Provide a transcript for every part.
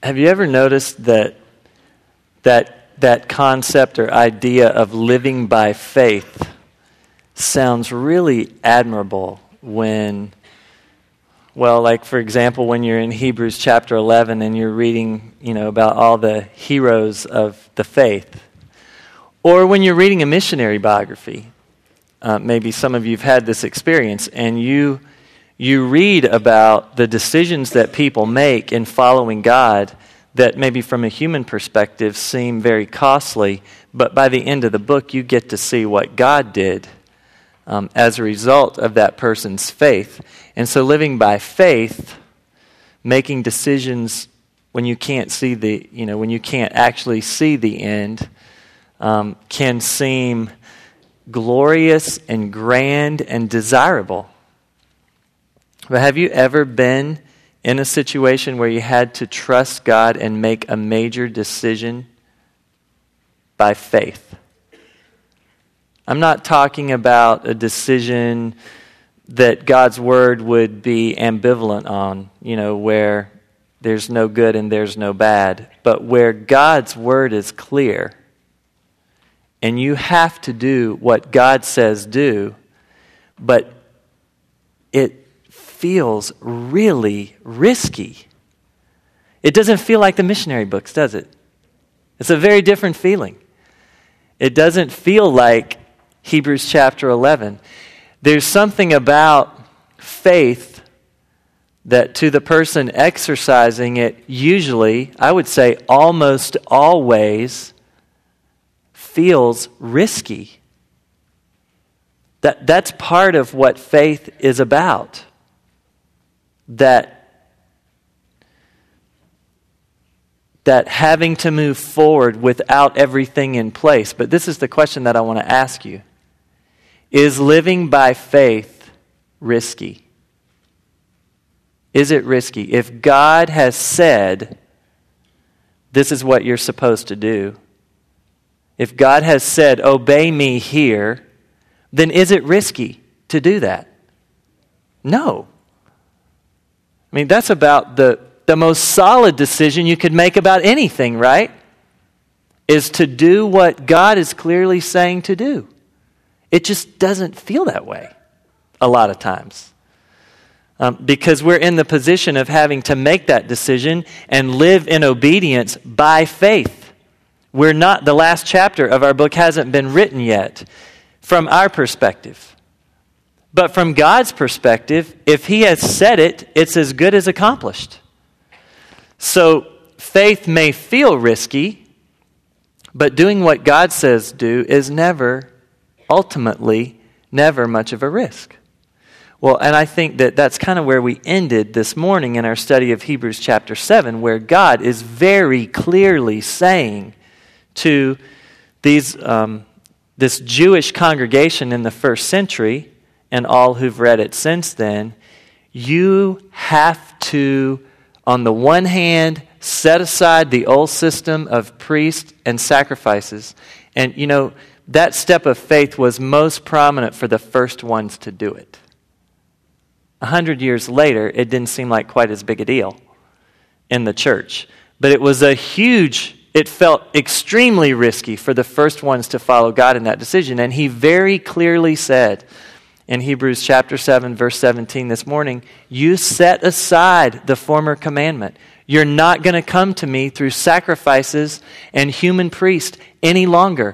Have you ever noticed that concept or idea of living by faith sounds really admirable when, well, like for example, when you're in Hebrews chapter 11 and you're reading, about all the heroes of the faith, or when you're reading a missionary biography. Maybe some of you have had this experience, and you read about the decisions that people make in following God that maybe from a human perspective seem very costly, but by the end of the book you get to see what God did as a result of that person's faith. And so living by faith, making decisions when you can't see when you can't actually see the end, can seem glorious and grand and desirable. But have you ever been in a situation where you had to trust God and make a major decision by faith? I'm not talking about a decision that God's word would be ambivalent on, where there's no good and there's no bad, but where God's word is clear and you have to do what God says do, but it feels really risky. It doesn't feel like the missionary books, does it? It's a very different feeling. It doesn't feel like Hebrews chapter 11. There's something about faith that to the person exercising it, usually, I would say almost always, feels risky. That's part of what faith is about. That having to move forward without everything in place. But this is the question that I want to ask you. Is living by faith risky? Is it risky? If God has said, this is what you're supposed to do, if God has said, obey me here, then is it risky to do that? No. I mean, that's about the most solid decision you could make about anything, right? Is to do what God is clearly saying to do. It just doesn't feel that way a lot of times. Because we're in the position of having to make that decision and live in obedience by faith. We're not, the last chapter of our book hasn't been written yet from our perspective. But from God's perspective, if He has said it, it's as good as accomplished. So faith may feel risky, but doing what God says do is ultimately never much of a risk. Well, and I think that that's kind of where we ended this morning in our study of Hebrews chapter 7, where God is very clearly saying to this Jewish congregation in the first century, and all who've read it since then, you have to, on the one hand, set aside the old system of priests and sacrifices. And, that step of faith was most prominent for the first ones to do it. 100 years later, it didn't seem like quite as big a deal in the church. But it felt extremely risky for the first ones to follow God in that decision. And He very clearly said in Hebrews chapter 7, verse 17 this morning, you set aside the former commandment. You're not going to come to me through sacrifices and human priests any longer.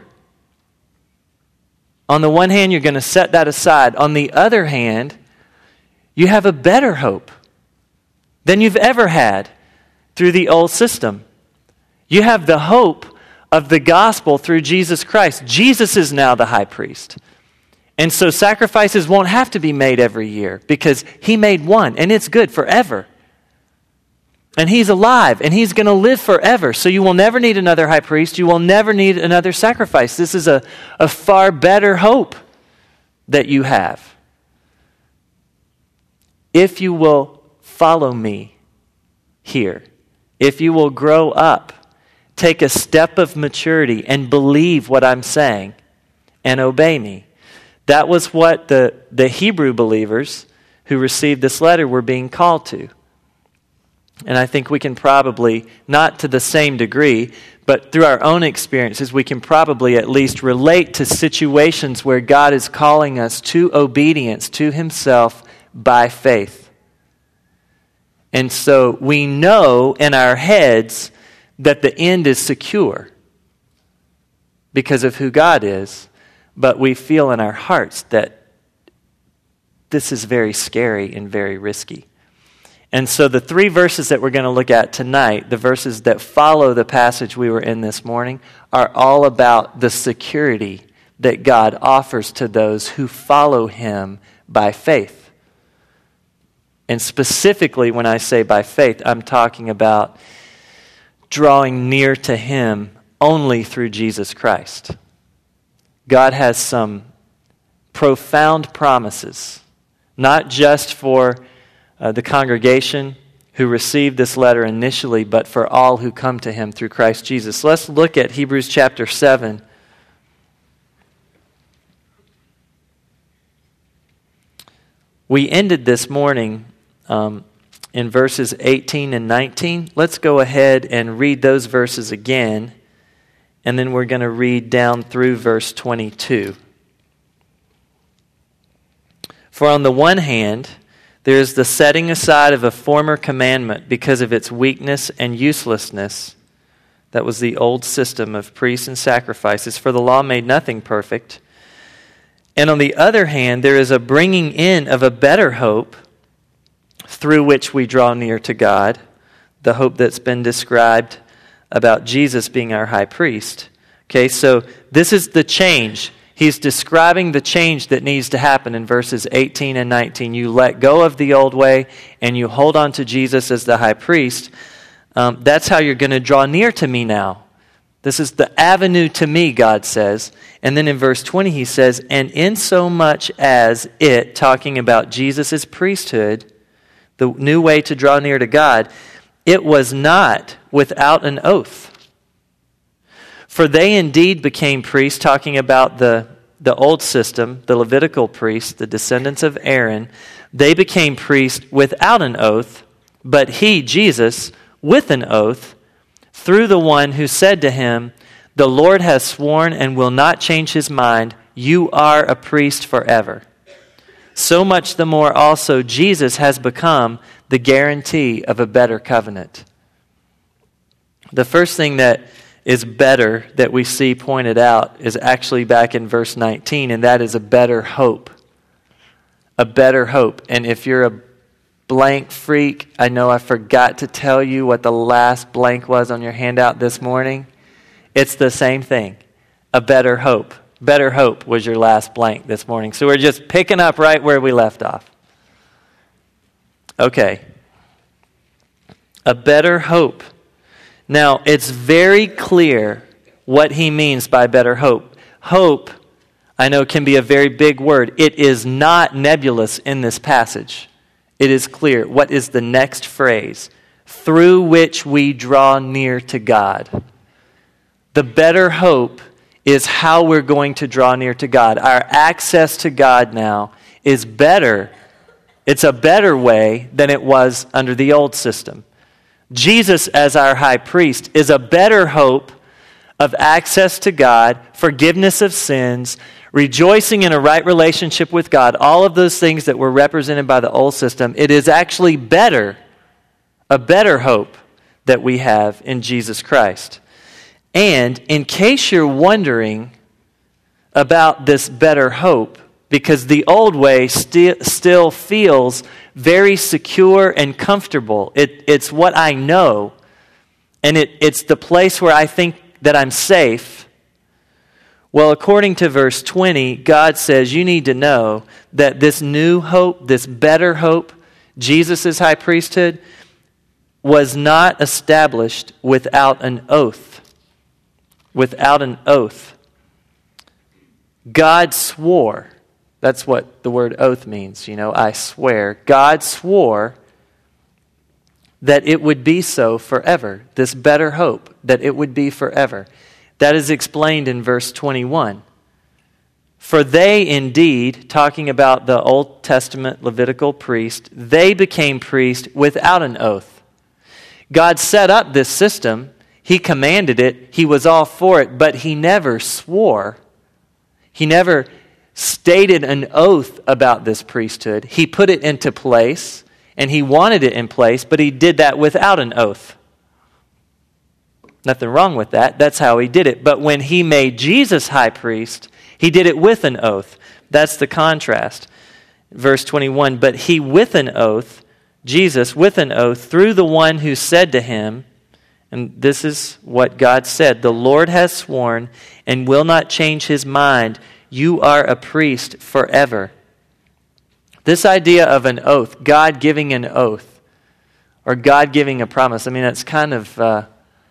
On the one hand, you're going to set that aside. On the other hand, you have a better hope than you've ever had through the old system. You have the hope of the gospel through Jesus Christ. Jesus is now the high priest. And so sacrifices won't have to be made every year because He made one, and it's good forever. And He's alive, and He's going to live forever. So you will never need another high priest. You will never need another sacrifice. This is a far better hope that you have. If you will follow me here, if you will grow up, take a step of maturity and believe what I'm saying and obey me. That was what the Hebrew believers who received this letter were being called to. And I think we can probably, not to the same degree, but through our own experiences, we can probably at least relate to situations where God is calling us to obedience to Himself by faith. And so we know in our heads that the end is secure because of who God is, but we feel in our hearts that this is very scary and very risky. And so the three verses that we're going to look at tonight, the verses that follow the passage we were in this morning, are all about the security that God offers to those who follow Him by faith. And specifically, when I say by faith, I'm talking about drawing near to Him only through Jesus Christ. God has some profound promises, not just for the congregation who received this letter initially, but for all who come to Him through Christ Jesus. Let's look at Hebrews chapter 7. We ended this morning in verses 18 and 19. Let's go ahead and read those verses again, and then we're going to read down through verse 22. For on the one hand, there is the setting aside of a former commandment because of its weakness and uselessness. That was the old system of priests and sacrifices, for the law made nothing perfect. And on the other hand, there is a bringing in of a better hope through which we draw near to God, the hope that's been described about Jesus being our high priest. Okay, so this is the change. He's describing the change that needs to happen in verses 18 and 19. You let go of the old way and you hold on to Jesus as the high priest. That's how you're going to draw near to me now. This is the avenue to me, God says. And then in verse 20 he says, and insomuch as it, talking about Jesus' priesthood, the new way to draw near to God, it was not without an oath. For they indeed became priests, talking about the old system, the Levitical priests, the descendants of Aaron. They became priests without an oath, but he, Jesus, with an oath, through the one who said to him, the Lord has sworn and will not change His mind, you are a priest forever. So much the more also Jesus has become the guarantee of a better covenant. The first thing that is better that we see pointed out is actually back in verse 19, and that is a better hope. A better hope. And if you're a blank freak, I know I forgot to tell you what the last blank was on your handout this morning. It's the same thing. A better hope. Better hope was your last blank this morning. So we're just picking up right where we left off. Okay. A better hope. Now, it's very clear what he means by better hope. Hope, I know, can be a very big word. It is not nebulous in this passage. It is clear. What is the next phrase? Through which we draw near to God. The better hope is how we're going to draw near to God. Our access to God now is better. It's a better way than it was under the old system. Jesus as our high priest is a better hope of access to God, forgiveness of sins, rejoicing in a right relationship with God, all of those things that were represented by the old system. It is actually better, a better hope that we have in Jesus Christ. And in case you're wondering about this better hope, because the old way still feels very secure and comfortable. It's what I know, and it's the place where I think that I'm safe. Well, according to verse 20, God says you need to know that this new hope, this better hope, Jesus' high priesthood, was not established without an oath. Without an oath. God swore. That's what the word oath means, I swear. God swore that it would be so forever. This better hope, that it would be forever. That is explained in verse 21. For they indeed, talking about the Old Testament Levitical priest, they became priests without an oath. God set up this system. He commanded it. He was all for it, but he never swore. He never stated an oath about this priesthood. He put it into place, and he wanted it in place, but he did that without an oath. Nothing wrong with that. That's how he did it. But when he made Jesus high priest, he did it with an oath. That's the contrast. Verse 21, but he with an oath, Jesus with an oath, through the one who said to him, and this is what God said, the Lord has sworn and will not change his mind. You are a priest forever. This idea of an oath, God giving an oath, or God giving a promise, I mean, that's kind of a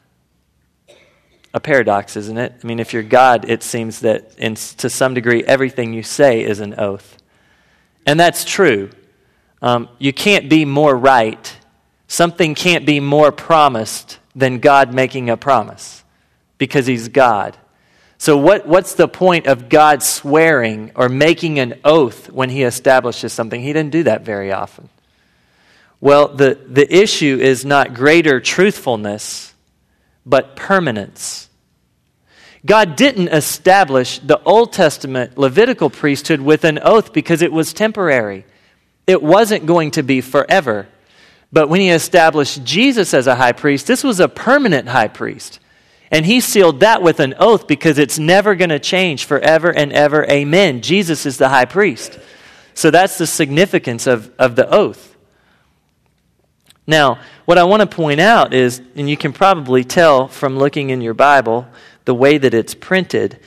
paradox, isn't it? I mean, if you're God, it seems that to some degree everything you say is an oath. And that's true. You can't be more right. Something can't be more promised than God making a promise, because he's God. So what's the point of God swearing or making an oath when he establishes something? He didn't do that very often. Well, the issue is not greater truthfulness, but permanence. God didn't establish the Old Testament Levitical priesthood with an oath because it was temporary. It wasn't going to be forever. But when he established Jesus as a high priest, this was a permanent high priest. And he sealed that with an oath because it's never going to change forever and ever. Amen. Jesus is the high priest. So that's the significance of the oath. Now, what I want to point out is, and you can probably tell from looking in your Bible, the way that it's printed,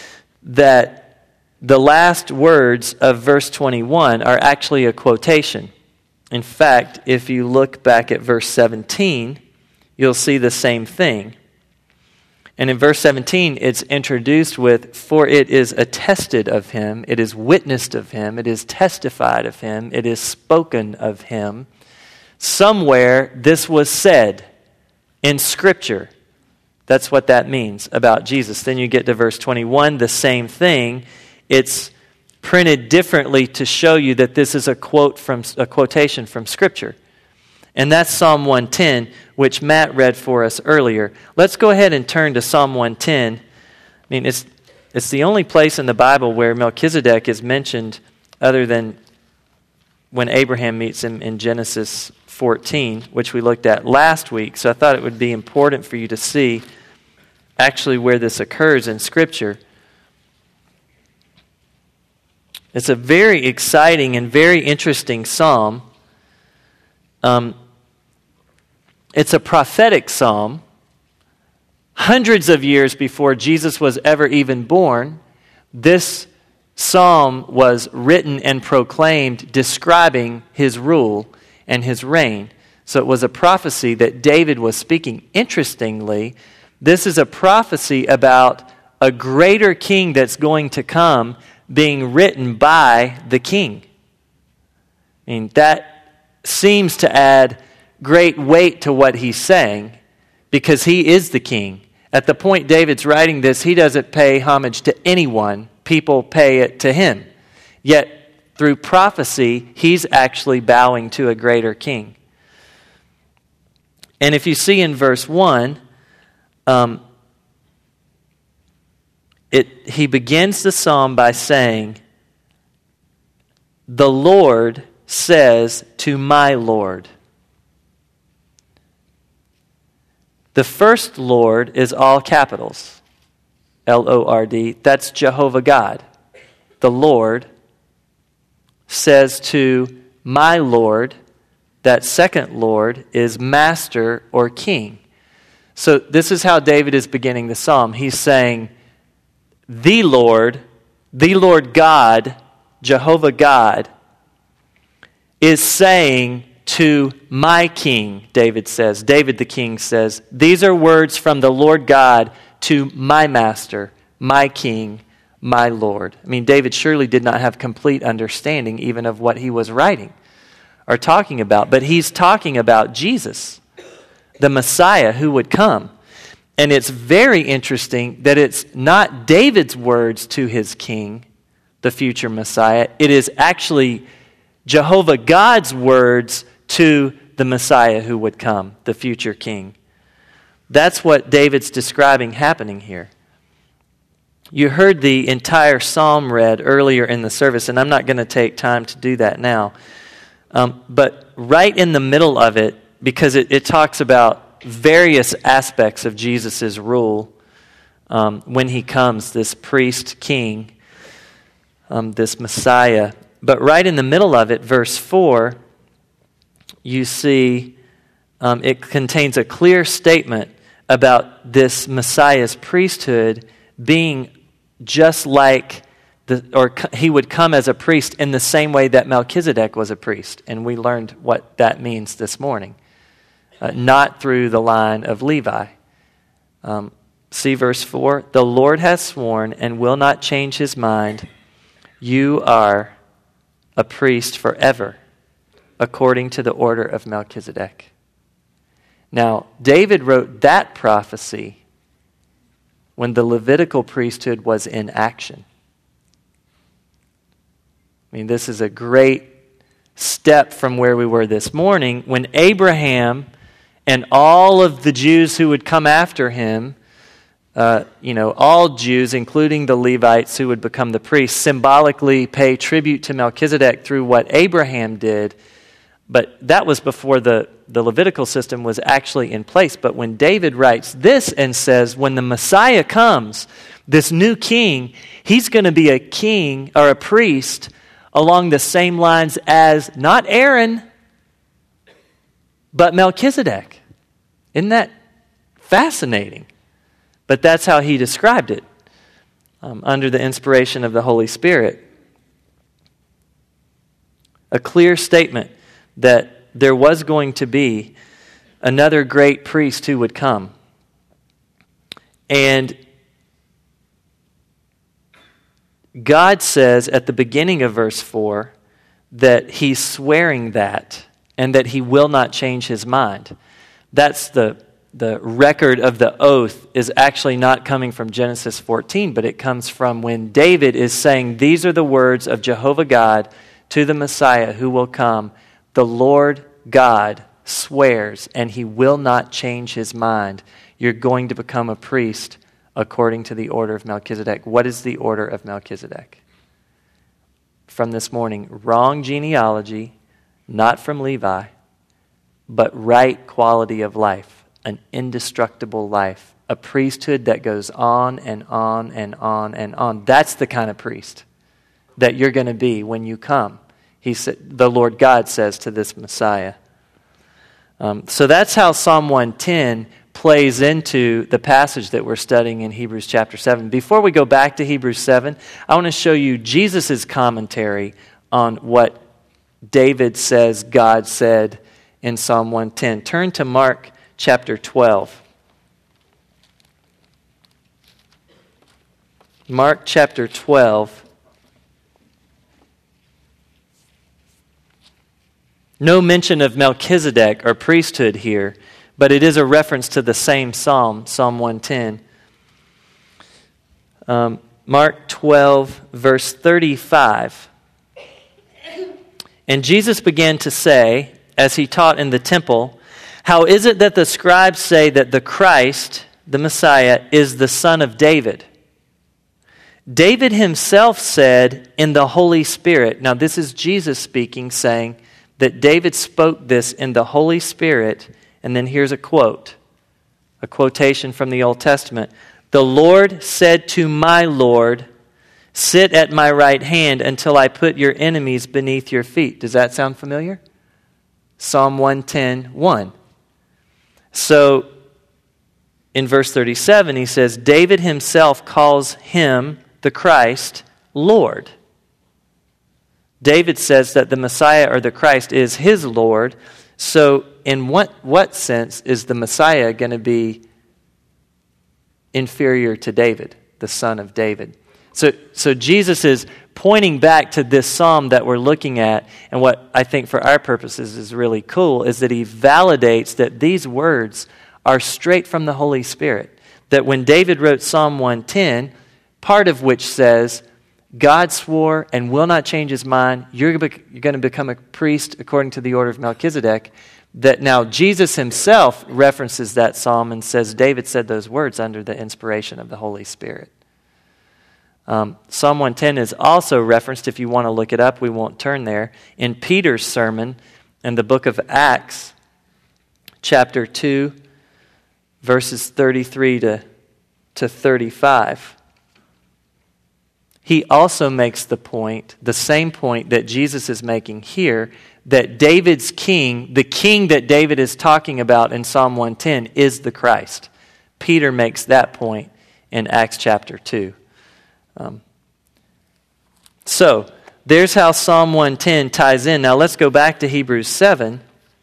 that the last words of verse 21 are actually a quotation. In fact, if you look back at verse 17, you'll see the same thing. And in verse 17, it's introduced with, for it is attested of him, it is witnessed of him, it is testified of him, it is spoken of him. Somewhere this was said in Scripture. That's what that means about Jesus. Then you get to verse 21, the same thing. It's printed differently to show you that this is a quotation from Scripture. And that's Psalm 110, which Matt read for us earlier. Let's go ahead and turn to Psalm 110. I mean, it's the only place in the Bible where Melchizedek is mentioned other than when Abraham meets him in Genesis 14, which we looked at last week. So I thought it would be important for you to see actually where this occurs in Scripture. It's a very exciting and very interesting psalm. It's a prophetic psalm. Hundreds of years before Jesus was ever even born, this psalm was written and proclaimed describing his rule and his reign. So it was a prophecy that David was speaking. Interestingly, this is a prophecy about a greater king that's going to come being written by the king. I mean, that seems to add great weight to what he's saying because he is the king. At the point David's writing this, he doesn't pay homage to anyone. People pay it to him. Yet, through prophecy, he's actually bowing to a greater king. And if you see in verse 1, he begins the psalm by saying, the Lord says to my Lord. The first Lord is all capitals, L-O-R-D. That's Jehovah God. The Lord says to my Lord. That second Lord is master or king. So this is how David is beginning the psalm. He's saying, the Lord God, Jehovah God, is saying to my king, David says. David the king says, these are words from the Lord God to my master, my king, my Lord. I mean, David surely did not have complete understanding even of what he was writing or talking about, but he's talking about Jesus, the Messiah who would come. And it's very interesting that it's not David's words to his king, the future Messiah. It is actually Jehovah God's words to the Messiah who would come, the future king. That's what David's describing happening here. You heard the entire psalm read earlier in the service, and I'm not going to take time to do that now. But right in the middle of it, because it talks about various aspects of Jesus' rule when he comes, this priest king, this Messiah. But right in the middle of it, verse 4, you see it contains a clear statement about this Messiah's priesthood being just like he would come as a priest in the same way that Melchizedek was a priest. And we learned what that means this morning. Not through the line of Levi. See verse 4. The Lord has sworn and will not change his mind. You are a priest forever, according to the order of Melchizedek. Now, David wrote that prophecy when the Levitical priesthood was in action. I mean, this is a great step from where we were this morning when Abraham and all of the Jews who would come after him, all Jews, including the Levites who would become the priests, symbolically pay tribute to Melchizedek through what Abraham did. But that was before the Levitical system was actually in place. But when David writes this and says, when the Messiah comes, this new king, he's going to be a king or a priest along the same lines as not Aaron, but Melchizedek. Isn't that fascinating? But that's how he described it under the inspiration of the Holy Spirit. A clear statement that there was going to be another great priest who would come. And God says at the beginning of verse 4 that he's swearing that and that he will not change his mind. That's the record of the oath is actually not coming from Genesis 14, but it comes from when David is saying, these are the words of Jehovah God to the Messiah who will come. The Lord God swears, and he will not change his mind. You're going to become a priest according to the order of Melchizedek. What is the order of Melchizedek? From this morning, wrong genealogy, not from Levi, but right quality of life, an indestructible life, a priesthood that goes on and on and on and on. That's the kind of priest that you're going to be when you come. The Lord God says to this Messiah. So that's how Psalm 110 plays into the passage that we're studying in Hebrews chapter 7. Before we go back to Hebrews 7, I want to show you Jesus' commentary on what David says God said in Psalm 110. Turn to Mark chapter 12. Mark chapter 12. No mention of Melchizedek or priesthood here, but it is a reference to the same psalm, Psalm 110. Mark 12, verse 35. And Jesus began to say, as he taught in the temple, how is it that the scribes say that the Christ, the Messiah, is the son of David? David himself said in the Holy Spirit, now this is Jesus speaking, saying that David spoke this in the Holy Spirit, and then here's a quotation from the Old Testament. The Lord said to my Lord, sit at my right hand until I put your enemies beneath your feet. Does that sound familiar? Psalm 110:1. So, in verse 37, he says, David himself calls him, the Christ, Lord. David says that the Messiah or the Christ is his Lord. So, in what sense is the Messiah going to be inferior to David, the son of David? So Jesus is pointing back to this psalm that we're looking at, and what I think for our purposes is really cool is that he validates that these words are straight from the Holy Spirit. That when David wrote Psalm 110, part of which says God swore and will not change his mind. You're going to become a priest according to the order of Melchizedek. That now Jesus himself references that psalm and says David said those words under the inspiration of the Holy Spirit. Psalm 110 is also referenced, if you want to look it up, we won't turn there, in Peter's sermon in the book of Acts, chapter 2, verses 33 to 35. He also makes the point, the same point that Jesus is making here, that David's king, the king that David is talking about in Psalm 110, is the Christ. Peter makes that point in Acts chapter 2. So, there's how Psalm 110 ties in. Now let's go back to Hebrews 7,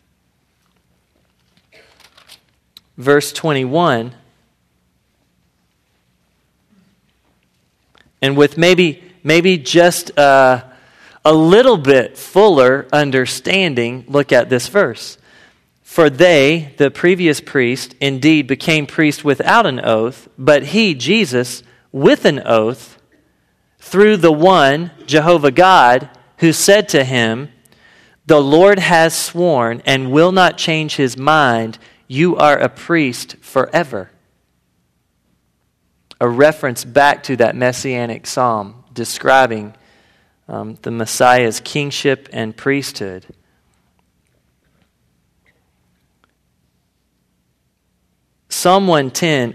verse 21. And with maybe just a little bit fuller understanding, look at this verse. For they, the previous priest, indeed became priest without an oath, but he, Jesus, with an oath, through the one, Jehovah God, who said to him, the Lord has sworn and will not change his mind, you are a priest forever. A reference back to that messianic psalm describing the Messiah's kingship and priesthood. Psalm 110,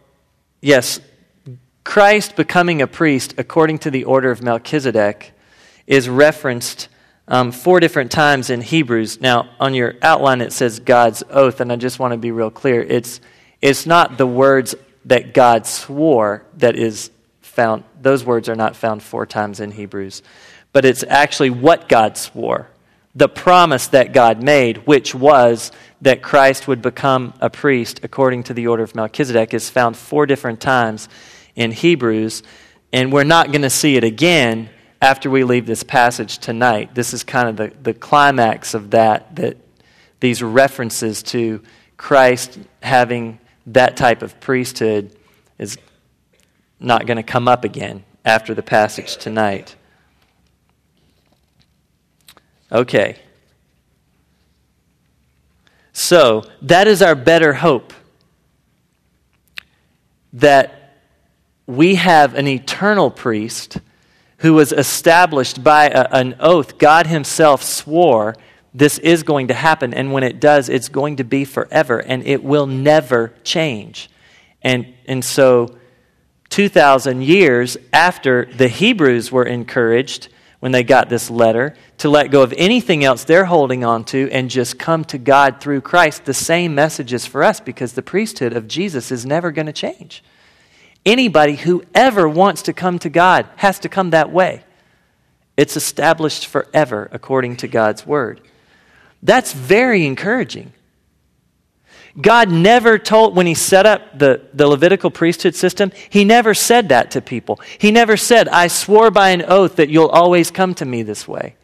Christ becoming a priest according to the order of Melchizedek is referenced 4 different times in Hebrews. Now, on your outline it says God's oath, and I just want to be real clear. It's not the words that God swore that is found. Those words are not found 4 times in Hebrews. But it's actually what God swore. The promise that God made, which was that Christ would become a priest according to the order of Melchizedek, is found 4 different times in Hebrews. And we're not going to see it again after we leave this passage tonight. This is kind of the climax of that these references to Christ having that type of priesthood is not going to come up again after the passage tonight. Okay. So, that is our better hope. That we have an eternal priest who was established by an oath. God himself swore this is going to happen, and when it does, it's going to be forever, and it will never change. And so, 2,000 years after the Hebrews were encouraged, when they got this letter, to let go of anything else they're holding on to and just come to God through Christ, the same message is for us, because the priesthood of Jesus is never going to change. Anybody who ever wants to come to God has to come that way. It's established forever according to God's word. That's very encouraging. God never told, when he set up the Levitical priesthood system, he never said that to people. He never said, I swore by an oath that you'll always come to me this way.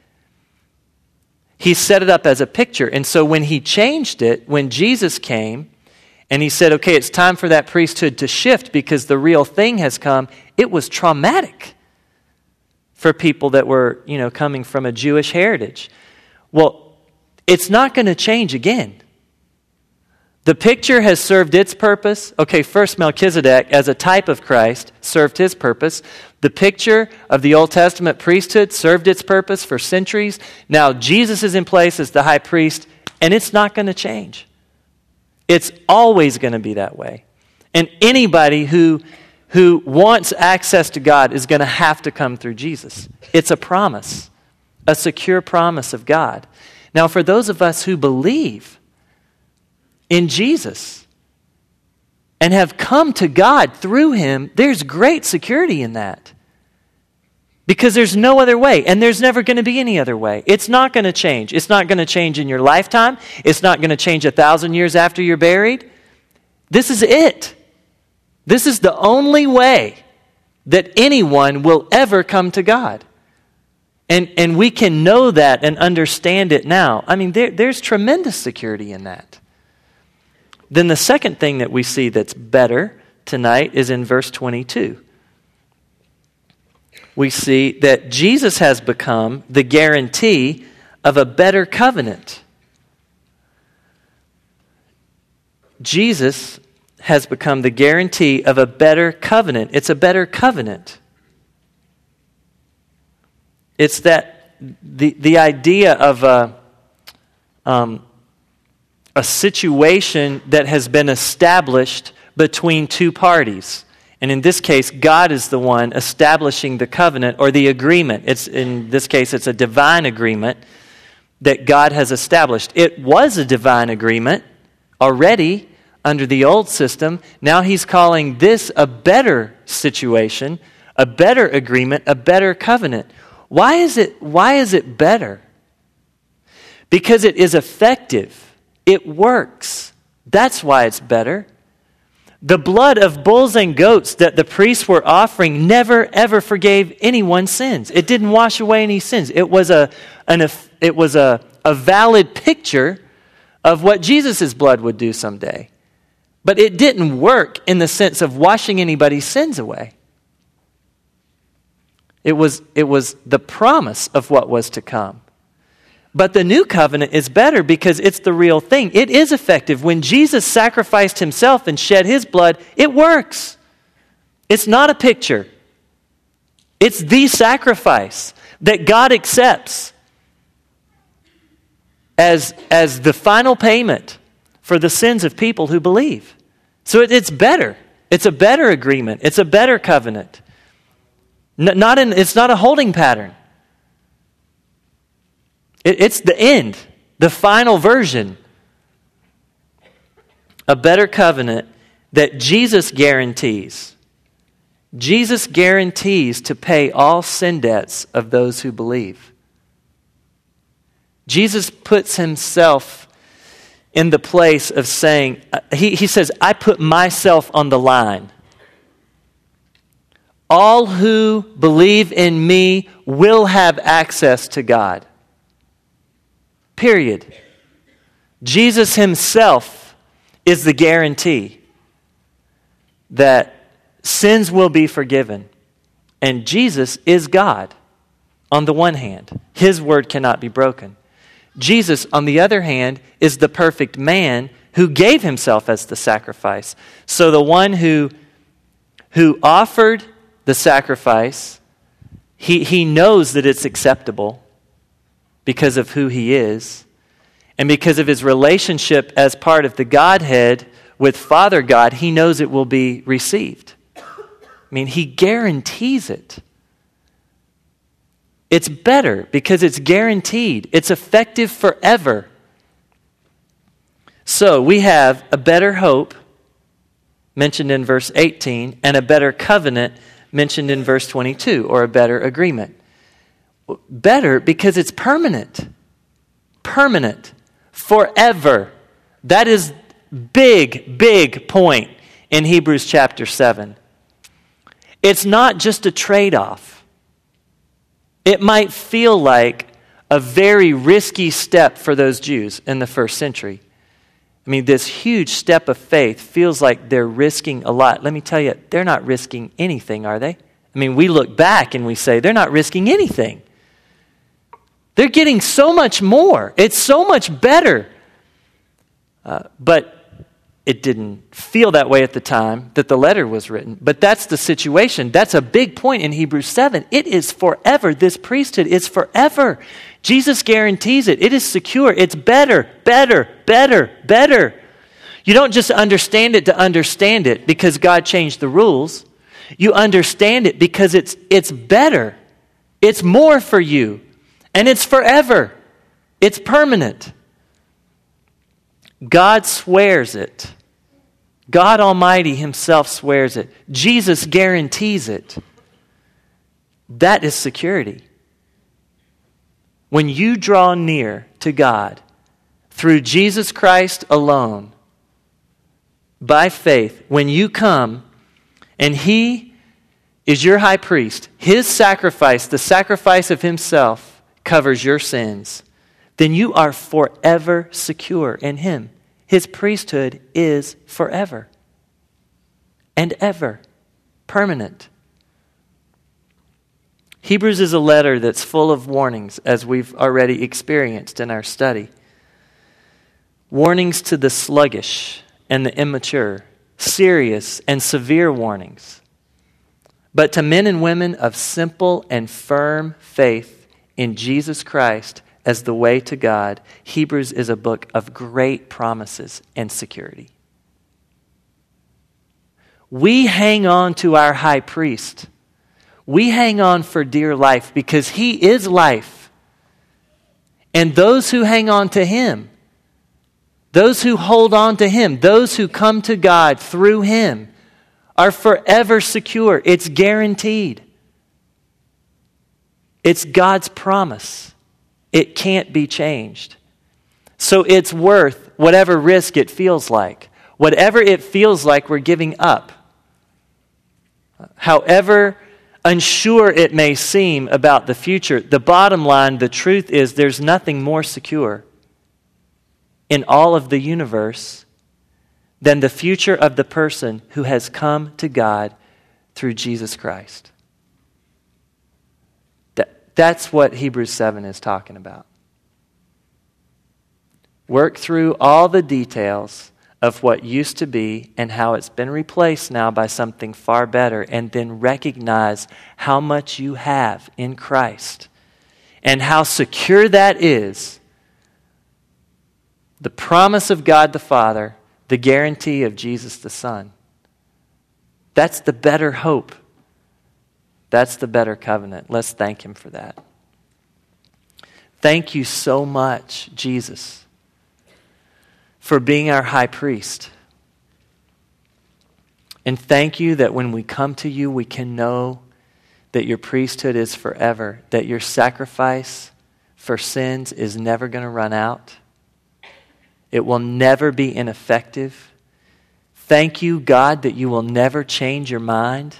He set it up as a picture. And so when he changed it, when Jesus came, and he said, okay, it's time for that priesthood to shift because the real thing has come, it was traumatic for people that were, coming from a Jewish heritage. Well, it's not going to change again. The picture has served its purpose. Okay, first Melchizedek, as a type of Christ, served his purpose. The picture of the Old Testament priesthood served its purpose for centuries. Now Jesus is in place as the high priest, and it's not going to change. It's always going to be that way. And anybody who wants access to God is going to have to come through Jesus. It's a promise, a secure promise of God. Now, for those of us who believe in Jesus and have come to God through him, there's great security in that. Because there's no other way, and there's never going to be any other way. It's not going to change. It's not going to change in your lifetime. It's not going to change 1,000 years after you're buried. This is it. This is the only way that anyone will ever come to God. And we can know that and understand it now. I mean, there's tremendous security in that. Then the second thing that we see that's better tonight is in verse 22. we see that Jesus has become the guarantee of a better covenant. Jesus has become the guarantee of a better covenant. It's a better covenant. It's that the idea of a situation that has been established between two parties. And in this case, God is the one establishing the covenant or the agreement. In this case, it's a divine agreement that God has established. It was a divine agreement already under the old system. Now he's calling this a better situation, a better agreement, a better covenant. Why is it better? Because it is effective. It works. That's why it's better. The blood of bulls and goats that the priests were offering never ever forgave anyone's sins. It didn't wash away any sins. It was a valid picture of what Jesus' blood would do someday. But it didn't work in the sense of washing anybody's sins away. It was the promise of what was to come. But the new covenant is better because it's the real thing. It is effective. When Jesus sacrificed himself and shed his blood, it works. It's not a picture. It's the sacrifice that God accepts as the final payment for the sins of people who believe. So it's better. It's a better agreement. It's a better covenant. It's not a holding pattern. It's the end, the final version. A better covenant that Jesus guarantees. Jesus guarantees to pay all sin debts of those who believe. Jesus puts himself in the place of saying, he says, I put myself on the line. All who believe in me will have access to God. Period. Jesus himself is the guarantee that sins will be forgiven. And Jesus is God on the one hand. His word cannot be broken. Jesus, on the other hand, is the perfect man who gave himself as the sacrifice. So the one who offered the sacrifice, he knows that it's acceptable because of who he is and because of his relationship as part of the Godhead with Father God. He knows it will be received. I mean, he guarantees it. It's better because it's guaranteed. It's effective forever. So we have a better hope mentioned in verse 18 and a better covenant mentioned in verse 22, or a better agreement. Better because it's permanent. Permanent. Forever. That is big point in Hebrews chapter 7. It's not just a trade-off. It might feel like a very risky step for those Jews in the first century. I mean, this huge step of faith feels like they're risking a lot. Let me tell you, they're not risking anything, are they? I mean, we look back and we say, they're not risking anything. They're getting so much more. It's so much better. But it didn't feel that way at the time that the letter was written. But that's the situation. That's a big point in Hebrews 7. It is forever. This priesthood is forever. Jesus guarantees it. It is secure. It's better. You don't just understand it to understand it because God changed the rules. You understand it because it's better. It's more for you. And it's forever. It's permanent. God swears it. God Almighty himself swears it. Jesus guarantees it. That is security. When you draw near to God through Jesus Christ alone, by faith, when you come and he is your high priest, his sacrifice, the sacrifice of himself, covers your sins, then you are forever secure in him. His priesthood is forever and ever, permanent. Hebrews is a letter that's full of warnings, as we've already experienced in our study. Warnings to the sluggish and the immature, serious and severe warnings. But to men and women of simple and firm faith in Jesus Christ as the way to God, Hebrews is a book of great promises and security. We hang on to our high priest. We hang on for dear life because he is life. And those who hang on to him, those who hold on to him, those who come to God through him, are forever secure. It's guaranteed. It's God's promise. It can't be changed. So it's worth whatever risk it feels like. Whatever it feels like we're giving up. However unsure it may seem about the future, the bottom line, the truth is there's nothing more secure in all of the universe than the future of the person who has come to God through Jesus Christ. That's what Hebrews 7 is talking about. Work through all the details of what used to be and how it's been replaced now by something far better, and then recognize how much you have in Christ and how secure that is. The promise of God the Father, the guarantee of Jesus the Son. That's the better hope. That's the better covenant. Let's thank him for that. Thank you so much, Jesus, for being our high priest. And thank you that when we come to you, we can know that your priesthood is forever, that your sacrifice for sins is never going to run out. It will never be ineffective. Thank you, God, that you will never change your mind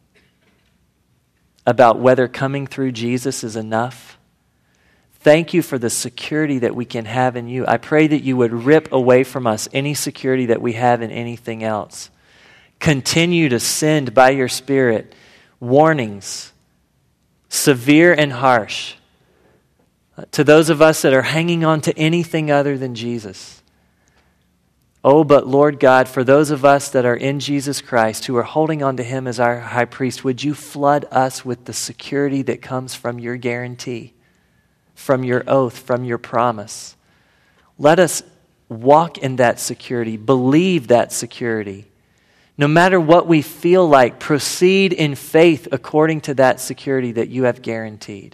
about whether coming through Jesus is enough. Thank you for the security that we can have in you. I pray that you would rip away from us any security that we have in anything else. Continue to send by your Spirit warnings, severe and harsh, to those of us that are hanging on to anything other than Jesus. Oh, but Lord God, for those of us that are in Jesus Christ, who are holding on to him as our high priest, would you flood us with the security that comes from your guarantee, from your oath, from your promise. Let us walk in that security, believe that security. No matter what we feel like, proceed in faith according to that security that you have guaranteed.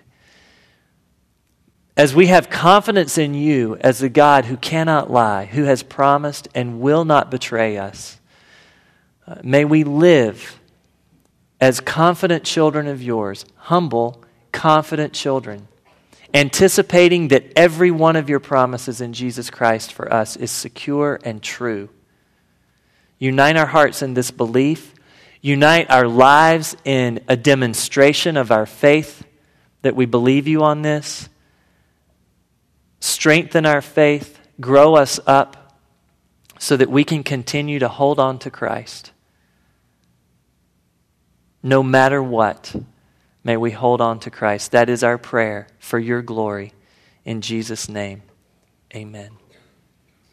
As we have confidence in you as the God who cannot lie, who has promised and will not betray us, may we live as confident children of yours, humble, confident children, anticipating that every one of your promises in Jesus Christ for us is secure and true. Unite our hearts in this belief. Unite our lives in a demonstration of our faith that we believe you on this. Strengthen our faith, grow us up so that we can continue to hold on to Christ. No matter what, may we hold on to Christ. That is our prayer for your glory. In Jesus' name, amen.